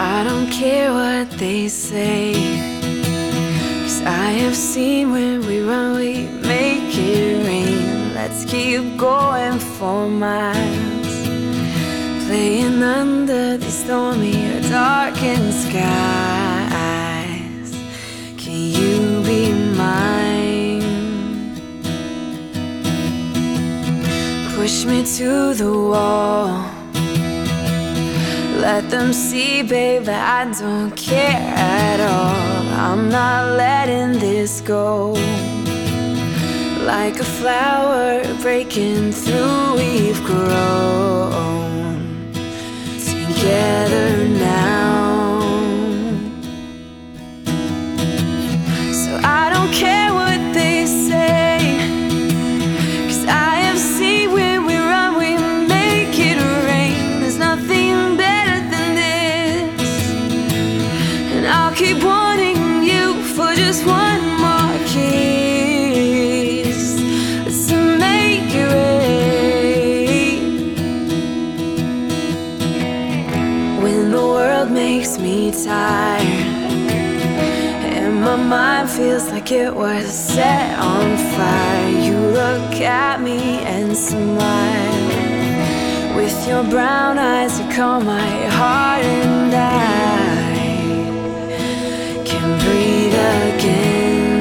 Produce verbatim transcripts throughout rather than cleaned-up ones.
I don't care what they say, 'cause I have seen when we run we make it rain. Let's keep going for miles, playing under these stormy or darkened skies. Can you be mine? Push me to the wall, let them see, babe, that I don't care at all. I'm not letting this go. Like a flower breaking through, we've grown together now. So I don't care what they say, 'cause I have seen when we run we make it rain. There's nothing better than this, and I'll keep wanting you for just one more kiss to make it rain. When the world makes me tired and my mind feels like it was set on fire, you look at me and smile. With your brown eyes you calm my heart, and I can breathe again.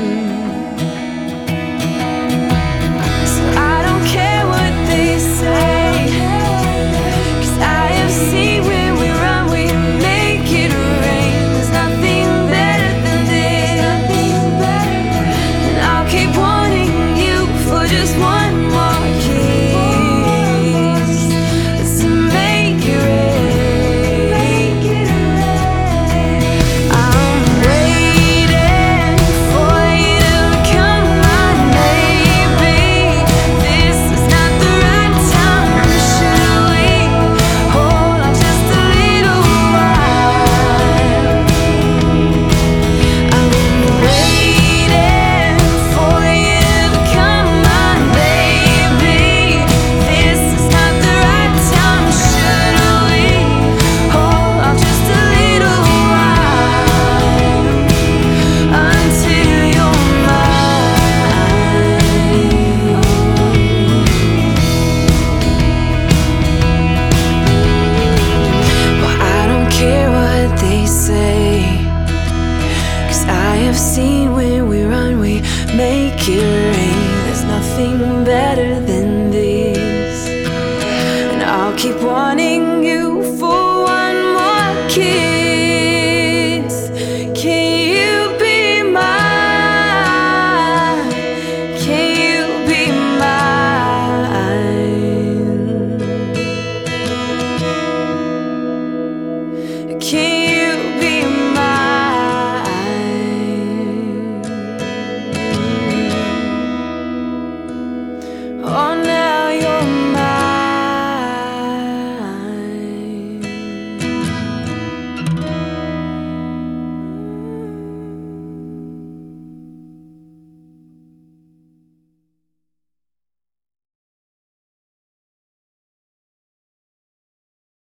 So I don't care what they say, 'cause I have seen when we run we make it rain. There's nothing better than this, and I'll keep wanting you for just one more kiss to make it rain. I'm waiting for you to become my baby. This is not the right time. Should we hold on just a little while? I've been waiting for you to become my baby. This is not the right time. Should we hold on just a little while until you're mine? Well, I don't care what they say, 'cause I have seen when we run we make it rain. There's nothing better than this, and I'll keep wanting